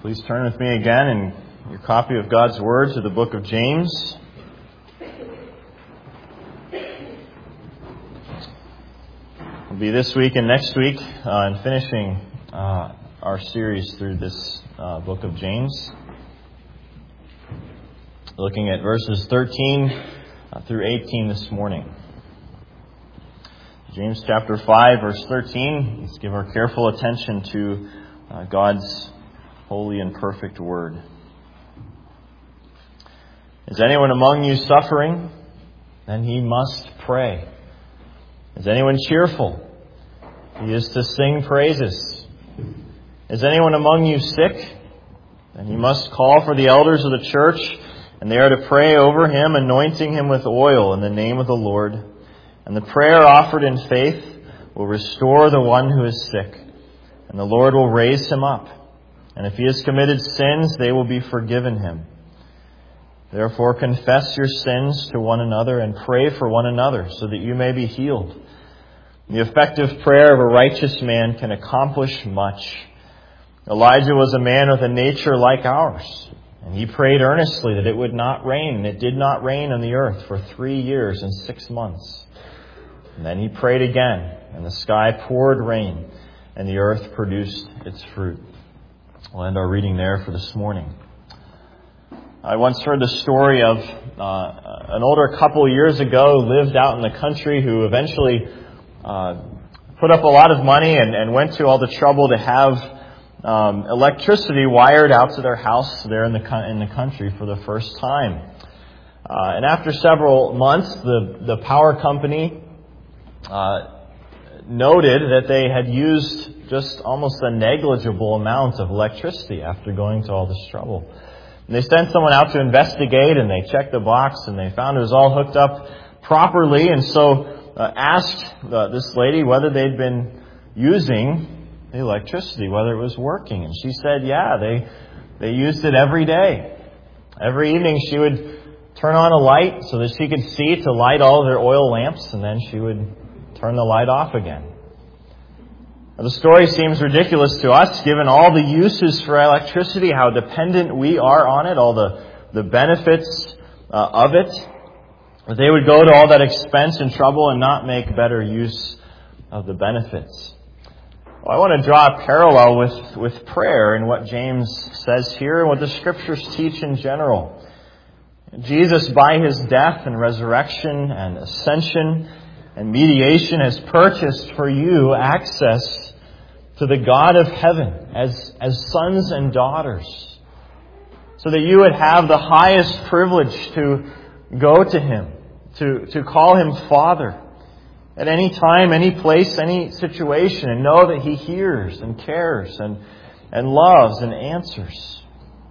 Please turn with me again in your copy of God's Word to the book of James. We'll be this week and next week in finishing our series through this book of James. Looking at verses 13 through 18 this morning. James chapter 5, verse 13. Let's give our careful attention to God's holy and perfect word. Is anyone among you suffering? Then he must pray. Is anyone cheerful? He is to sing praises. Is anyone among you sick? Then he must call for the elders of the church, and they are to pray over him, anointing him with oil in the name of the Lord. And the prayer offered in faith will restore the one who is sick, and the Lord will raise him up. And if he has committed sins, they will be forgiven him. Therefore, confess your sins to one another and pray for one another so that you may be healed. The effective prayer of a righteous man can accomplish much. Elijah was a man with a nature like ours, and he prayed earnestly that it would not rain, and it did not rain on the earth for 3 years and 6 months. And then he prayed again, and the sky poured rain, and the earth produced its fruit. We'll end our reading there for this morning. I once heard the story of an older couple years ago who lived out in the country who eventually put up a lot of money and went to all the trouble to have electricity wired out to their house there in the country for the first time. And after several months, the power company noted that they had used just almost a negligible amount of electricity after going to all this trouble. And they sent someone out to investigate, and they checked the box, and they found it was all hooked up properly, and so asked this lady whether they'd been using the electricity, whether it was working. And she said, yeah, they used it every day. Every evening she would turn on a light so that she could see to light all of their oil lamps, and then she would turn the light off again. Now, the story seems ridiculous to us, given all the uses for electricity, how dependent we are on it, all the benefits of it. But they would go to all that expense and trouble and not make better use of the benefits. Well, I want to draw a parallel with prayer and what James says here and what the Scriptures teach in general. Jesus, by His death and resurrection and ascension and mediation, has purchased for you access to the God of heaven as sons and daughters, so that you would have the highest privilege to go to Him, to call Him Father at any time, any place, any situation, and know that He hears and cares and loves and answers.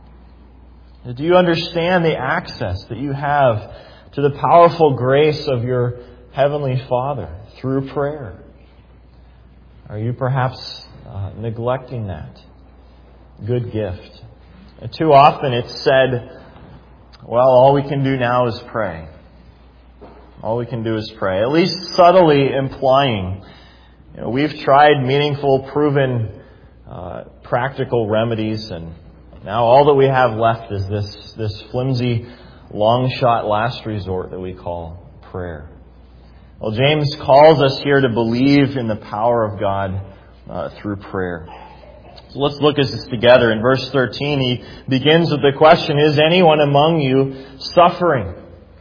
Do you understand the access that you have to the powerful grace of your Heavenly Father through prayer? Are you perhaps neglecting that good gift? And too often it's said, well, all we can do now is pray. All we can do is pray. At least subtly implying, we've tried meaningful, proven, practical remedies, and now all that we have left is this flimsy, long-shot last resort that we call prayer. Well, James calls us here to believe in the power of God through prayer. So let's look at this together. In verse 13, he begins with the question, is anyone among you suffering?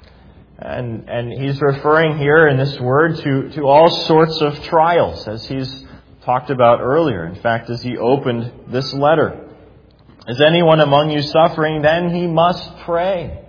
And he's referring here in this word to all sorts of trials, as he's talked about earlier. In fact, as he opened this letter. Is anyone among you suffering? Then he must pray.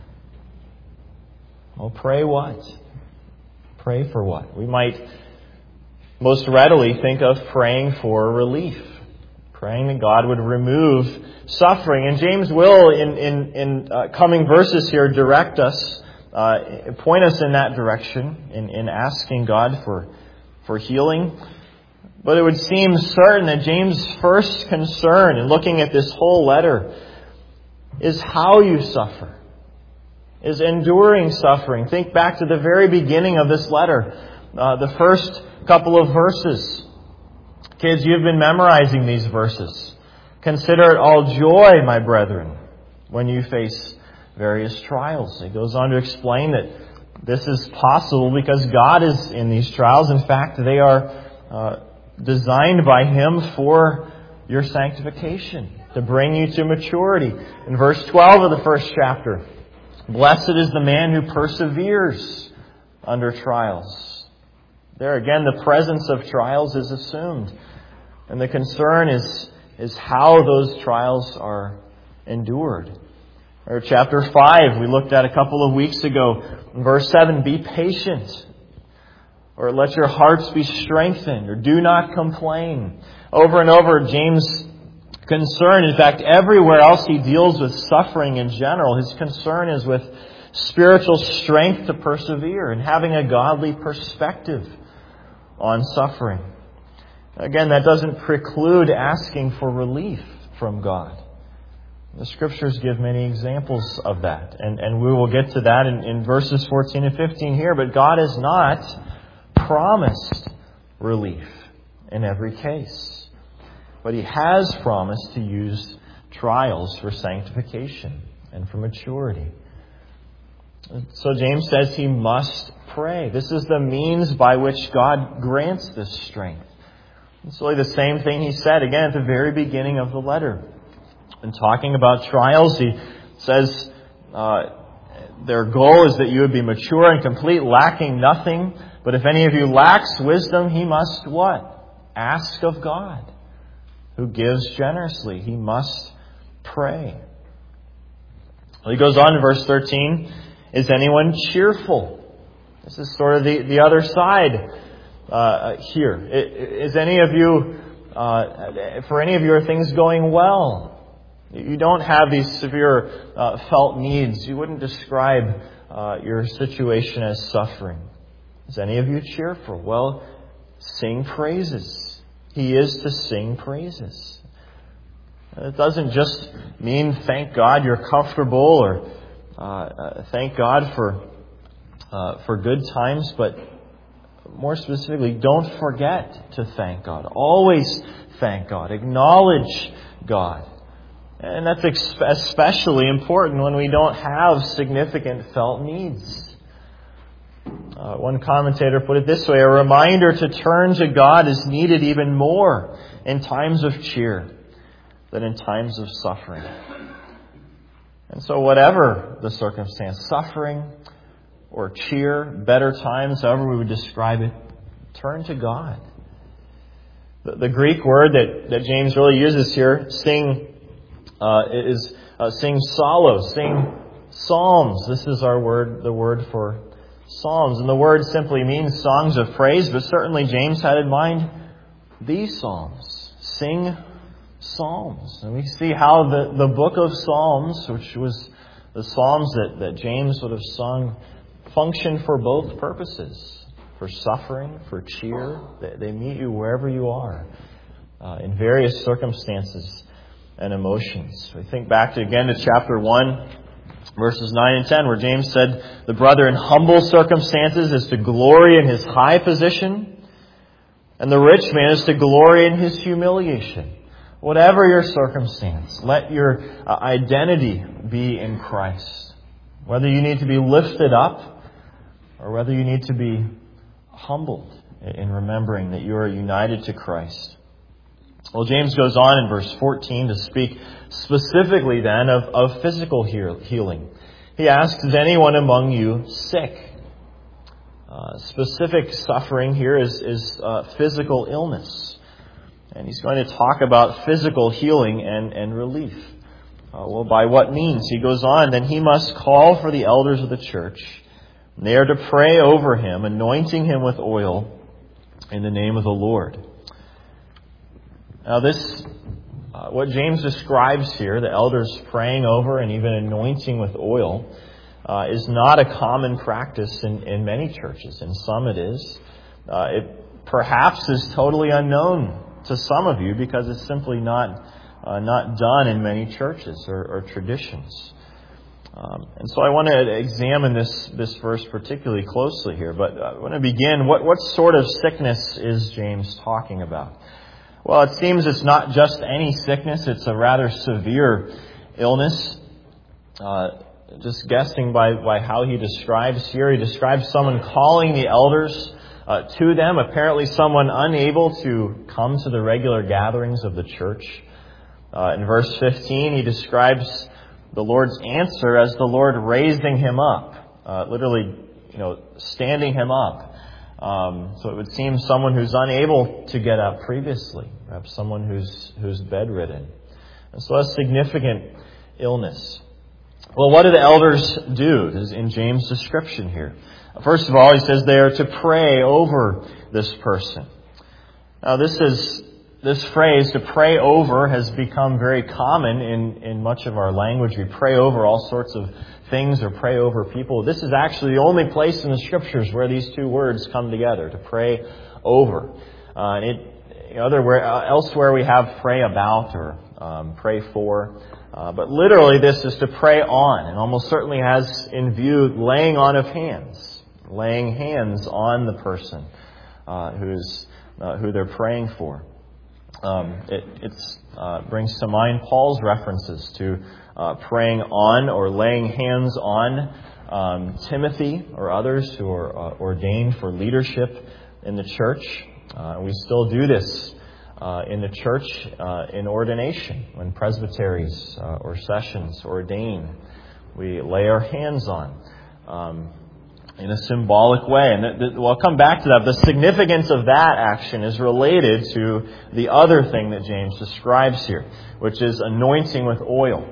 Well, pray what? Pray for what? We might most readily think of praying for relief. Praying that God would remove suffering. And James will, in coming verses here, direct us, point us in that direction, in asking God for healing. But it would seem certain that James' first concern in looking at this whole letter is how you suffer. Is enduring suffering. Think back to the very beginning of this letter, the first couple of verses. Kids, you've been memorizing these verses. Consider it all joy, my brethren, when you face various trials. He goes on to explain that this is possible because God is in these trials. In fact, they are designed by Him for your sanctification, to bring you to maturity. In verse 12 of the first chapter, blessed is the man who perseveres under trials. There again, the presence of trials is assumed. And the concern is how those trials are endured. Or chapter 5, we looked at a couple of weeks ago. In verse 7, be patient. Or let your hearts be strengthened. Or do not complain. Over and over, James' concern, in fact, everywhere else he deals with suffering in general, his concern is with spiritual strength to persevere and having a godly perspective on suffering. Again, that doesn't preclude asking for relief from God. The Scriptures give many examples of that. And we will get to that in verses 14 and 15 here. But God has not promised relief in every case. But He has promised to use trials for sanctification and for maturity. So James says he must pray. This is the means by which God grants this strength. It's really the same thing he said again at the very beginning of the letter. In talking about trials, he says their goal is that you would be mature and complete, lacking nothing. But if any of you lacks wisdom, he must what? Ask of God, who gives generously. He must pray. Well, he goes on in verse 13. Is anyone cheerful? This is sort of the other side here. Is any of you, for any of you, are things going well? You don't have these severe felt needs. You wouldn't describe your situation as suffering. Is any of you cheerful? Well, sing praises. He is to sing praises. It doesn't just mean thank God you're comfortable or thank God for good times, but more specifically, don't forget to thank God. Always thank God. Acknowledge God. And that's especially important when we don't have significant felt needs. One commentator put it this way: a reminder to turn to God is needed even more in times of cheer than in times of suffering. And so whatever the circumstance, suffering or cheer, better times, however we would describe it, turn to God. The Greek word that James really uses here, sing, is sing psallo, sing psalms. This is the word for psalms. And the word simply means songs of praise, but certainly James had in mind these psalms. Sing psalms. And we see how the book of Psalms, which was the psalms that James would have sung, function for both purposes. For suffering, for cheer. They meet you wherever you are, in various circumstances and emotions. We think back to chapter 1, verses 9 and 10, where James said, the brother in humble circumstances is to glory in his high position, and the rich man is to glory in his humiliation. Whatever your circumstance, let your identity be in Christ. Whether you need to be lifted up or whether you need to be humbled in remembering that you are united to Christ. Well, James goes on in verse 14 to speak specifically then of physical healing. He asks, is anyone among you sick? Specific suffering here is physical illness. And he's going to talk about physical healing and relief. Well, by what means? He goes on, then he must call for the elders of the church. And they are to pray over him, anointing him with oil in the name of the Lord. Now this, what James describes here, the elders praying over and even anointing with oil, is not a common practice in many churches. In some it is. It perhaps is totally unknown to some of you because it's simply not done in many churches or traditions. And so I want to examine this verse particularly closely here. But I want to begin. What sort of sickness is James talking about? Well, it seems it's not just any sickness. It's a rather severe illness. Just guessing by how he describes here, he describes someone calling the elders to them, apparently someone unable to come to the regular gatherings of the church. In verse 15, he describes the Lord's answer as the Lord raising him up, literally, standing him up. So it would seem someone who's unable to get up previously, perhaps someone who's bedridden. And so a significant illness. Well, what do the elders do in James' description here? First of all, he says they are to pray over this person. Now, this phrase, to pray over, has become very common in much of our language. We pray over all sorts of things or pray over people. This is actually the only place in the Scriptures where these two words come together, to pray over. Elsewhere we have pray about or pray for. But literally this is to pray on, and almost certainly has in view laying on of hands, laying hands on the person who they're praying for. It brings to mind Paul's references to praying on or laying hands on Timothy or others who are ordained for leadership in the church. We still do this in the church in ordination. When presbyteries or sessions ordain, we lay our hands on in a symbolic way. And I'll come back to that. The significance of that action is related to the other thing that James describes here, which is anointing with oil.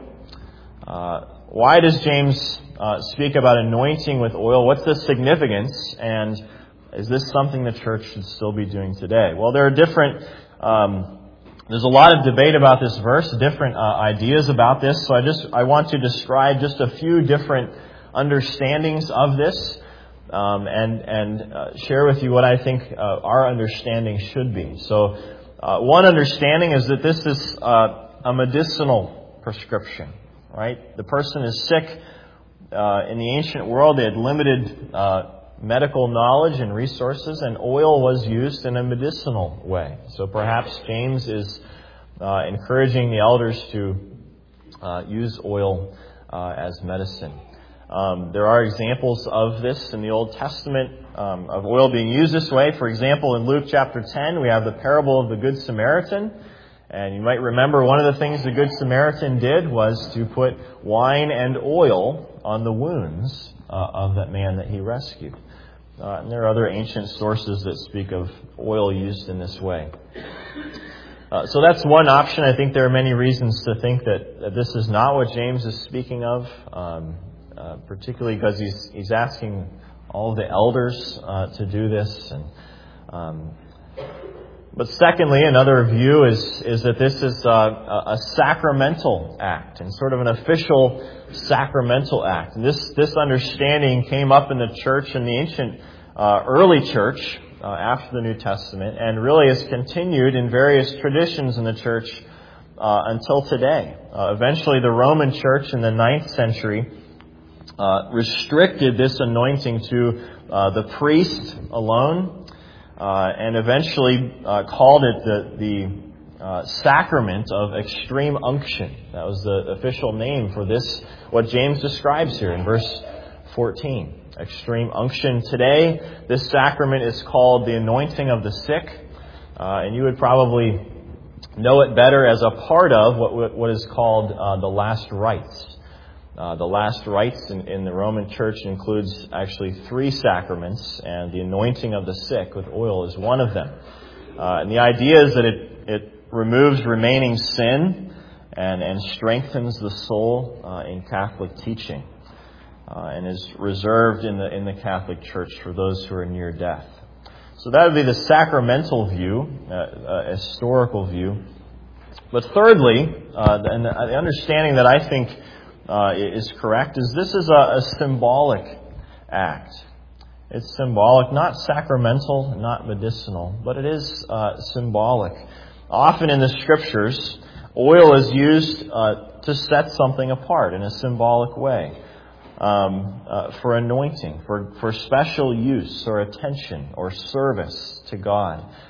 Why does James speak about anointing with oil? What's the significance? And is this something the church should still be doing today? Well, there are different... there's a lot of debate about this verse, different ideas about this. So I want to describe just a few different understandings of this, and share with you what I think our understanding should be. So, one understanding is that this is a medicinal prescription, right? The person is sick. In the ancient world, they had limited medical knowledge and resources, and oil was used in a medicinal way. So perhaps James is encouraging the elders to use oil as medicine. There are examples of this in the Old Testament, of oil being used this way. For example, in Luke chapter 10, we have the parable of the Good Samaritan. And you might remember one of the things the Good Samaritan did was to put wine and oil on the wounds of that man that he rescued. And there are other ancient sources that speak of oil used in this way. So that's one option. I think there are many reasons to think that this is not what James is speaking of, particularly because he's asking all the elders to do this. But secondly, another view is that this is a sacramental act, and sort of an official sacramental act. And this understanding came up in the church, in the ancient early church after the New Testament, and really has continued in various traditions in the church until today. Eventually, the Roman Church in the 9th century restricted this anointing to the priest alone. And eventually called it the sacrament of extreme unction. That was the official name for this, what James describes here in verse 14. Extreme unction. Today, this sacrament is called the anointing of the sick. And you would probably know it better as a part of what is called the last rites. The last rites in the Roman Church includes actually 3 sacraments, and the anointing of the sick with oil is one of them. And the idea is that it removes remaining sin and strengthens the soul in Catholic teaching, and is reserved in the Catholic Church for those who are near death. So that would be the sacramental view, a historical view. But thirdly, and the understanding that I think is correct is this is a symbolic act. It's symbolic, not sacramental, not medicinal, but it is symbolic. Often in the Scriptures, oil is used to set something apart in a symbolic way, for anointing, for special use or attention or service to God.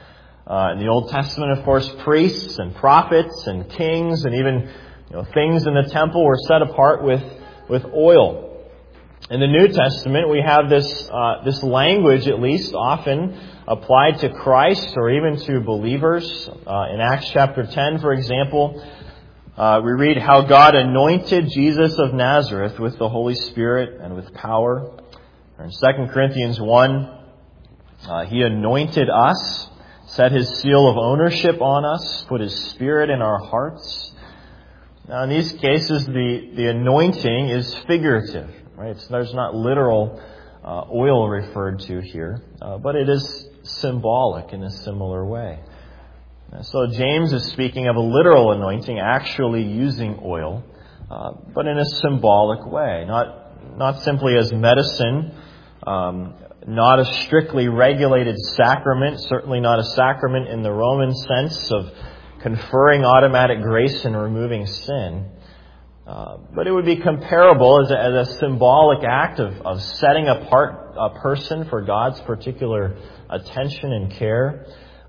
In the Old Testament, of course, priests and prophets and kings and even things in the temple were set apart with oil. In the New Testament, we have this language, at least, often applied to Christ or even to believers. In Acts chapter 10, for example, we read how God anointed Jesus of Nazareth with the Holy Spirit and with power. Or in 2 Corinthians 1, He anointed us, set His seal of ownership on us, put His Spirit in our hearts. Now, in these cases, the anointing is figurative. Right? There's not literal oil referred to here, but it is symbolic in a similar way. So James is speaking of a literal anointing, actually using oil, but in a symbolic way, not simply as medicine, not a strictly regulated sacrament, certainly not a sacrament in the Roman sense of conferring automatic grace and removing sin. But it would be comparable as a symbolic act of setting apart a person for God's particular attention and care.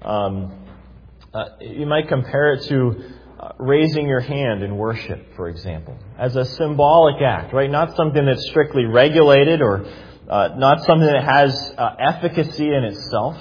You might compare it to raising your hand in worship, for example, as a symbolic act, right? Not something that's strictly regulated or not something that has efficacy in itself,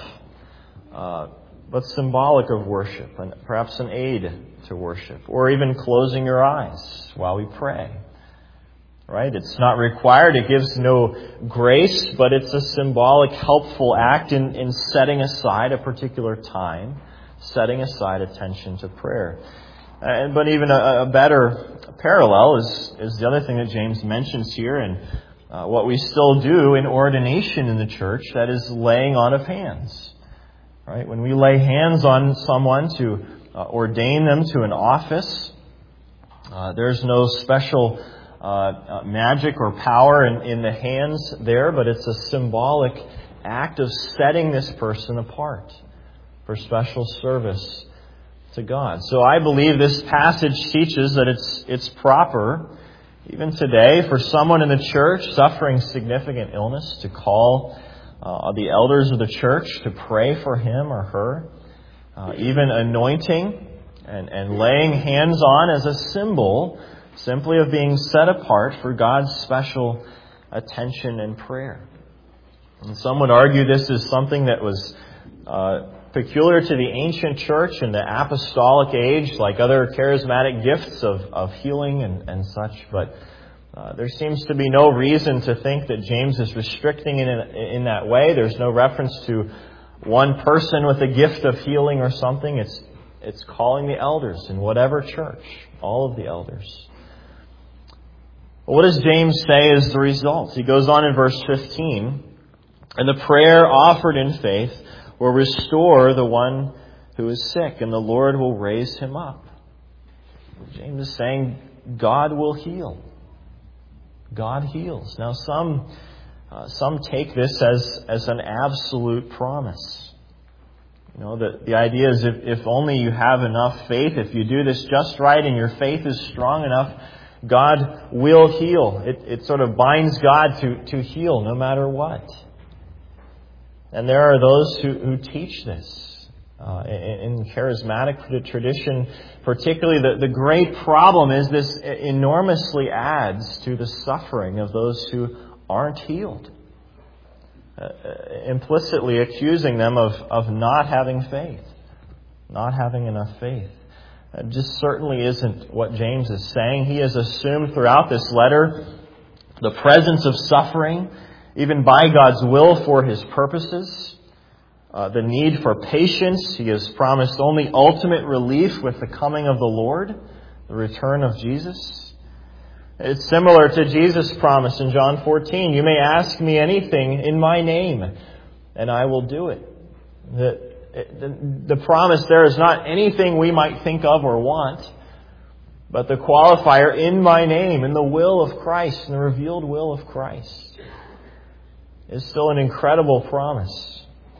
but symbolic of worship and perhaps an aid to worship, or even closing your eyes while we pray. Right? It's not required. It gives no grace, but it's a symbolic, helpful act in setting aside a particular time, setting aside attention to prayer. But even a better parallel is the other thing that James mentions here, and what we still do in ordination in the church, that is laying on of hands. Right? When we lay hands on someone to ordain them to an office, there's no special magic or power in the hands there, but it's a symbolic act of setting this person apart for special service to God. So I believe this passage teaches that it's proper, even today, for someone in the church suffering significant illness to call the elders of the church to pray for him or her. Even anointing and laying hands on as a symbol simply of being set apart for God's special attention and prayer. And some would argue this is something that was peculiar to the ancient church in the apostolic age, like other charismatic gifts of healing and such. But there seems to be no reason to think that James is restricting it in that way. There's no reference to one person with a gift of healing or something. It's calling the elders in whatever church, all of the elders. Well, what does James say is the result? He goes on in verse 15, and the prayer offered in faith will restore the one who is sick, and the Lord will raise him up. James is saying God will heal. God heals. Now, some take this as an absolute promise. You know, the idea is if only you have enough faith, if you do this just right and your faith is strong enough, God will heal. It sort of binds God to heal no matter what. And there are those who teach this. In charismatic tradition, particularly, the great problem is this enormously adds to the suffering of those who aren't healed, implicitly accusing them of not having faith, not having enough faith. That just certainly isn't what James is saying. He has assumed throughout this letter the presence of suffering, even by God's will for His purposes. The need for patience. He has promised only ultimate relief with the coming of the Lord, the return of Jesus. It's similar to Jesus' promise in John 14. You may ask me anything in my name, and I will do it. The promise there is not anything we might think of or want, but the qualifier in my name, in the will of Christ, in the revealed will of Christ, is still an incredible promise.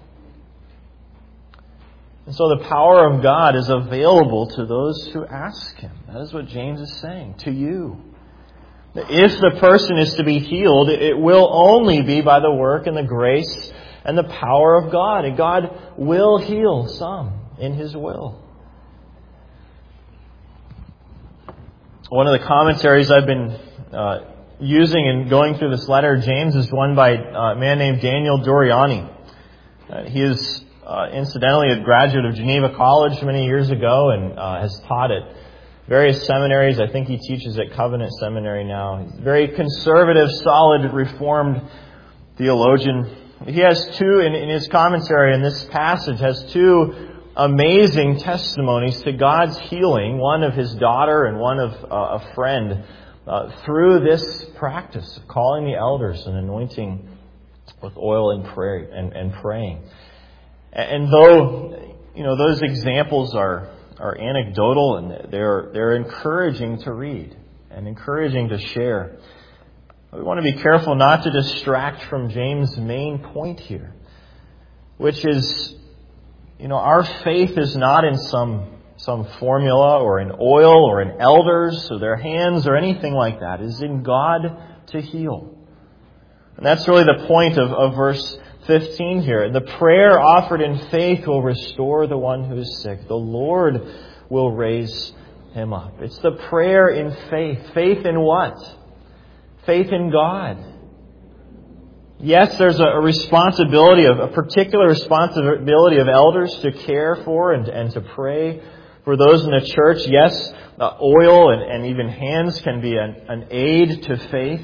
And so the power of God is available to those who ask Him. That is what James is saying to you. If the person is to be healed, it will only be by the work and the grace and the power of God. And God will heal some. in His will. One of the commentaries I've been using in going through this letter of James is one by a man named Daniel Doriani. He is incidentally a graduate of Geneva College many years ago and has taught at various seminaries. I think he teaches at Covenant Seminary now. He's a very conservative, solid, Reformed theologian. He has two, in his commentary in this passage, has two amazing testimonies to God's healing, one of his daughter and one of a friend, through this practice of calling the elders and anointing with oil and praying. And though, those examples are anecdotal and they're encouraging to read and encouraging to share, we want to be careful not to distract from James' main point here, which is, our faith is not in some formula or in oil or in elders or their hands or anything like that. It is in God to heal. And that's really the point of verse 15 here. The prayer offered in faith will restore the one who is sick. The Lord will raise him up. It's the prayer in faith. Faith in what? Faith in God. Yes, there's a particular responsibility of elders to care for and to pray for those in the church. Yes, oil and even hands can be an aid to faith.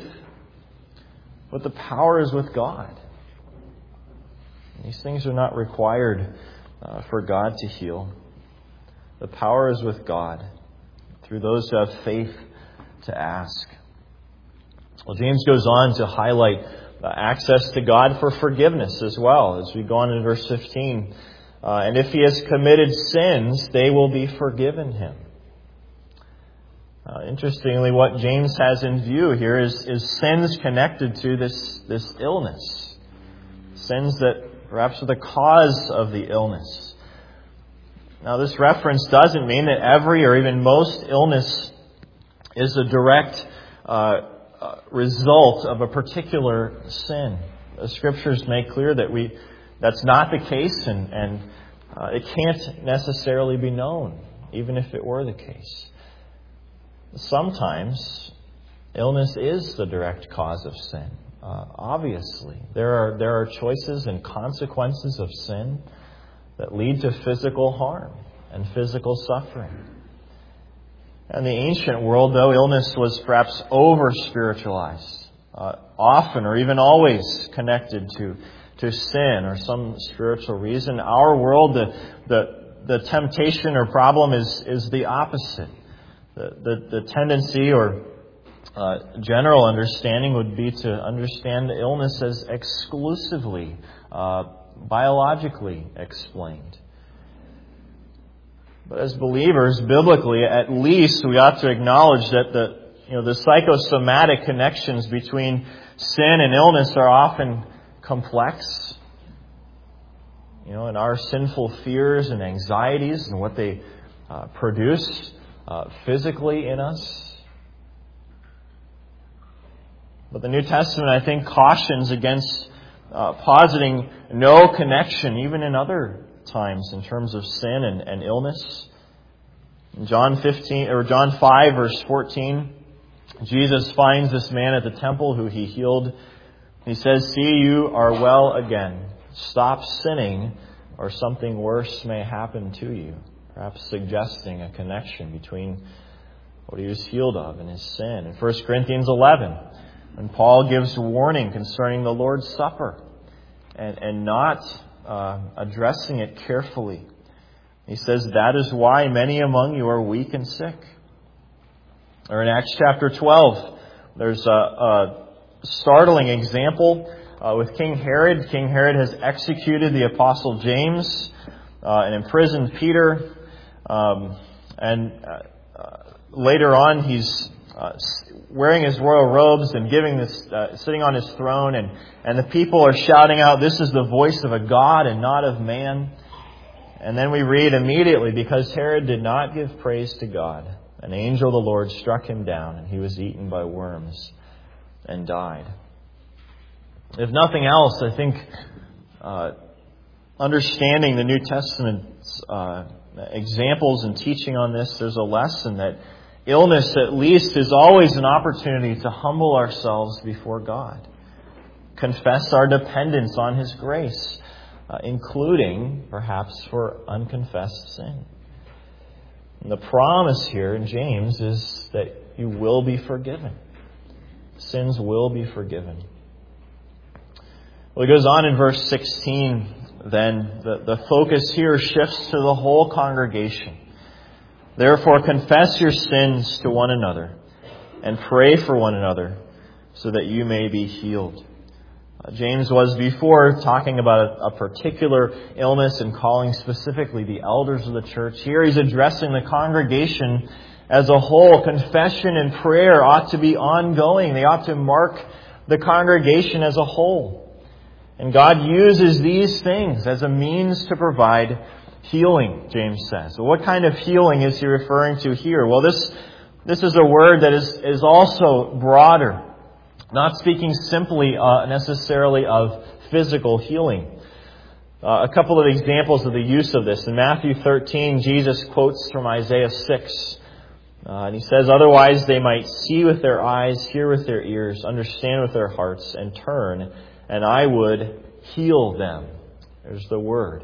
But the power is with God. These things are not required for God to heal. The power is with God through those who have faith to ask. Well, James goes on to highlight access to God for forgiveness as well, as we go on in verse 15. And if he has committed sins, they will be forgiven him. Interestingly, what James has in view here is sins connected to this illness. Sins that perhaps are the cause of the illness. Now, this reference doesn't mean that every or even most illness is a direct result of a particular sin. The Scriptures make clear that that's not the case, and it can't necessarily be known, even if it were the case. Sometimes illness is the direct cause of sin. Obviously, there are choices and consequences of sin that lead to physical harm and physical suffering. In the ancient world, though, illness was perhaps over-spiritualized, often or even always connected to sin or some spiritual reason. Our world, the temptation or problem is the opposite. The tendency or general understanding would be to understand illness as exclusively biologically explained. But as believers, biblically, at least we ought to acknowledge that the psychosomatic connections between sin and illness are often complex. And our sinful fears and anxieties and what they produce physically in us. But the New Testament, I think, cautions against positing no connection, even in other times, in terms of sin and illness. In John 5, verse 14, Jesus finds this man at the temple who he healed. He says, "See, you are well again. Stop sinning, or something worse may happen to you." Perhaps suggesting a connection between what he was healed of and his sin. In 1 Corinthians 11, when Paul gives warning concerning the Lord's Supper and not addressing it carefully, he says, "That is why many among you are weak and sick." Or in Acts chapter 12, there's a startling example with King Herod. King Herod has executed the Apostle James and imprisoned Peter. And later on, he's wearing his royal robes and sitting on his throne, and the people are shouting out, "This is the voice of a God and not of man." And then we read immediately, because Herod did not give praise to God, an angel of the Lord struck him down, and he was eaten by worms and died. If nothing else, I think understanding the New Testament's examples and teaching on this, there's a lesson that illness, at least, is always an opportunity to humble ourselves before God. Confess our dependence on His grace, including, perhaps, for unconfessed sin. And the promise here in James is that you will be forgiven. Sins will be forgiven. Well, he goes on in verse 16, then. The focus here shifts to the whole congregation. Therefore, confess your sins to one another and pray for one another so that you may be healed. James was before talking about a particular illness and calling specifically the elders of the church. Here he's addressing the congregation as a whole. Confession and prayer ought to be ongoing. They ought to mark the congregation as a whole. And God uses these things as a means to provide healing, James says. So what kind of healing is he referring to here? Well, this is a word that is also broader, not speaking simply necessarily of physical healing. A couple of examples of the use of this. In Matthew 13, Jesus quotes from Isaiah 6. And he says, "Otherwise they might see with their eyes, hear with their ears, understand with their hearts, and turn, and I would heal them." There's the word.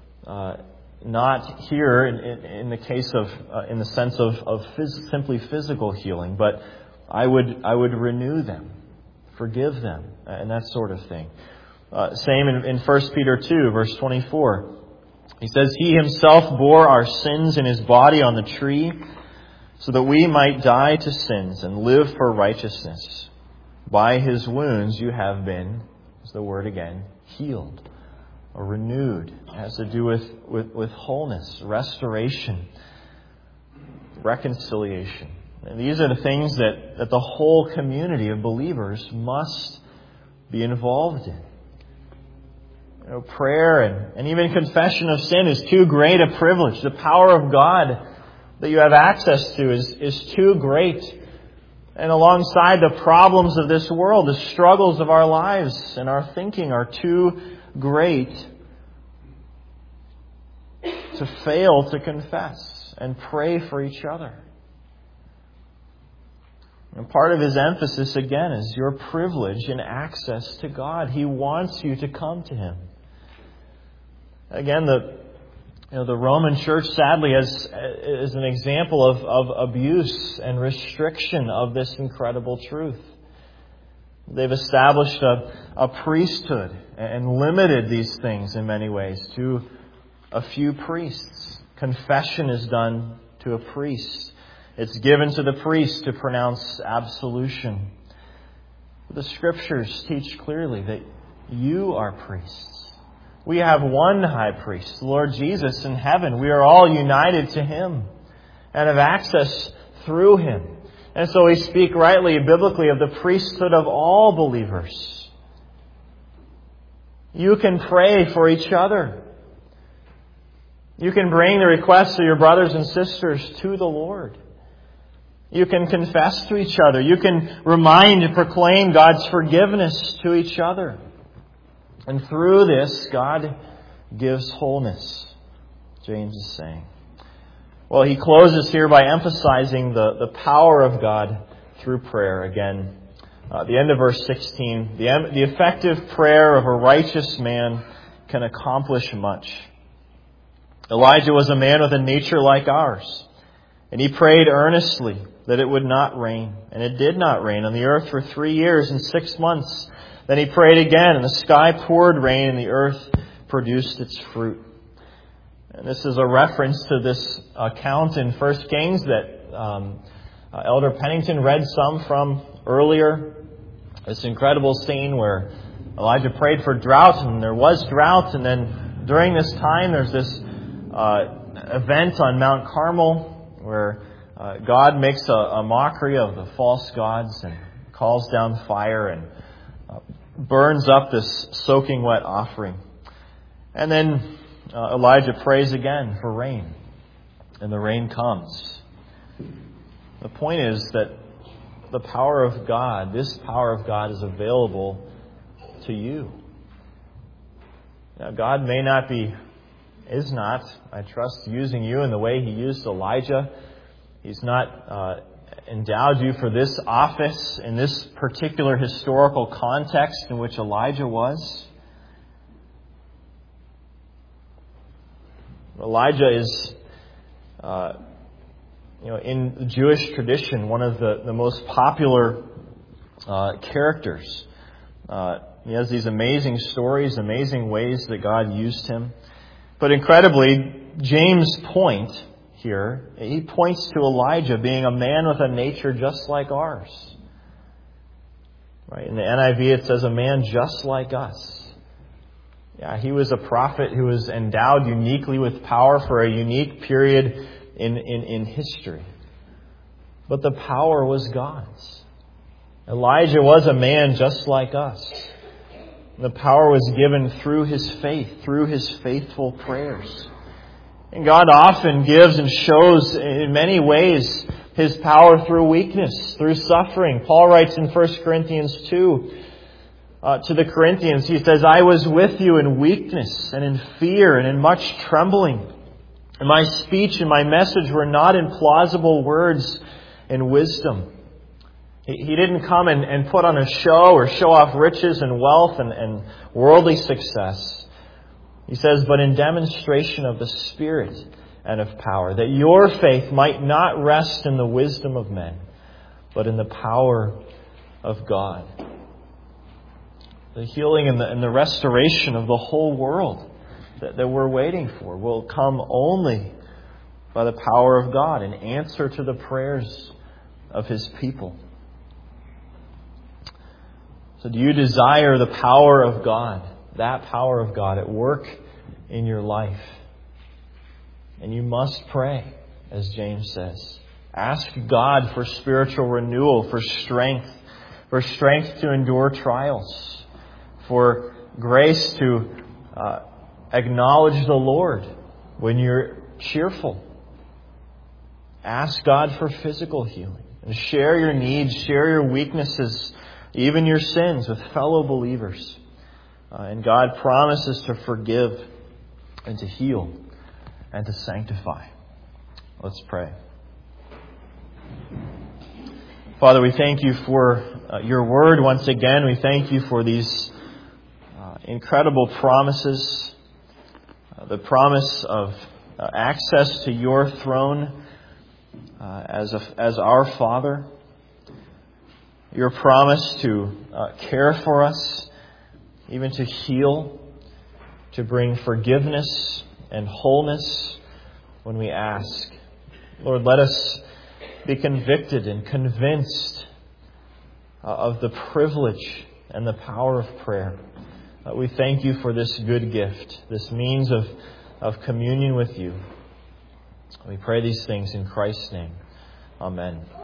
Not here in the case of, in the sense of simply physical healing, but I would renew them, forgive them, and that sort of thing. Same in 1 Peter 2, verse 24. He says, "He himself bore our sins in his body on the tree, so that we might die to sins and live for righteousness. By his wounds you have been," is the word again, "healed," or renewed. It has to do with wholeness, restoration, reconciliation. And these are the things that the whole community of believers must be involved in. Prayer and even confession of sin is too great a privilege. The power of God that you have access to is too great. And alongside the problems of this world, the struggles of our lives and our thinking are too great to fail to confess and pray for each other. And part of his emphasis, again, is your privilege and access to God. He wants you to come to Him. Again, the Roman Church, sadly, is an example of abuse and restriction of this incredible truth. They've established a priesthood and limited these things in many ways to a few priests. Confession is done to a priest. It's given to the priest to pronounce absolution. The Scriptures teach clearly that you are priests. We have one high priest, the Lord Jesus in heaven. We are all united to Him and have access through Him. And so we speak rightly, biblically, of the priesthood of all believers. You can pray for each other. You can bring the requests of your brothers and sisters to the Lord. You can confess to each other. You can remind and proclaim God's forgiveness to each other. And through this, God gives wholeness, James is saying. Well, he closes here by emphasizing the power of God through prayer. Again, the end of verse 16, the effective prayer of a righteous man can accomplish much. Elijah was a man with a nature like ours, and he prayed earnestly that it would not rain. And it did not rain on the earth for 3 years and 6 months. Then he prayed again, and the sky poured rain, and the earth produced its fruit. And this is a reference to this account in 1 Kings that Elder Pennington read some from earlier. This incredible scene where Elijah prayed for drought, and there was drought. And then during this time, there's this event on Mount Carmel where God makes a mockery of the false gods and calls down fire and burns up this soaking wet offering. And then Elijah prays again for rain. And the rain comes. The point is that the power of God, this power of God, is available to you. Now, God is not, I trust, using you in the way He used Elijah. He's not endowed you for this office in this particular historical context in which Elijah was. Elijah is, in the Jewish tradition, one of the most popular characters. He has these amazing stories, amazing ways that God used him. But incredibly, James' point here, he points to Elijah being a man with a nature just like ours. Right? In the NIV it says a man just like us. Yeah, he was a prophet who was endowed uniquely with power for a unique period in history. But the power was God's. Elijah was a man just like us. The power was given through his faith, through his faithful prayers. And God often gives and shows in many ways His power through weakness, through suffering. Paul writes in 1 Corinthians 2 to the Corinthians, he says, "I was with you in weakness and in fear and in much trembling. And my speech and my message were not in plausible words and wisdom." He didn't come and put on a show or show off riches and wealth and worldly success. He says, "But in demonstration of the Spirit and of power, that your faith might not rest in the wisdom of men, but in the power of God." The healing and the restoration of the whole world that we're waiting for will come only by the power of God in answer to the prayers of His people. So do you desire the power of God, that power of God at work in your life? And you must pray, as James says. Ask God for spiritual renewal, for strength to endure trials, for grace to acknowledge the Lord when you're cheerful. Ask God for physical healing and share your needs, share your weaknesses, even your sins with fellow believers. And God promises to forgive and to heal and to sanctify. Let's pray. Father, we thank You for Your Word once again. We thank You for these incredible promises. The promise of access to Your throne as our Father. Your promise to care for us, even to heal, to bring forgiveness and wholeness when we ask. Lord, let us be convicted and convinced of the privilege and the power of prayer. We thank You for this good gift, this means of communion with You. We pray these things in Christ's name. Amen.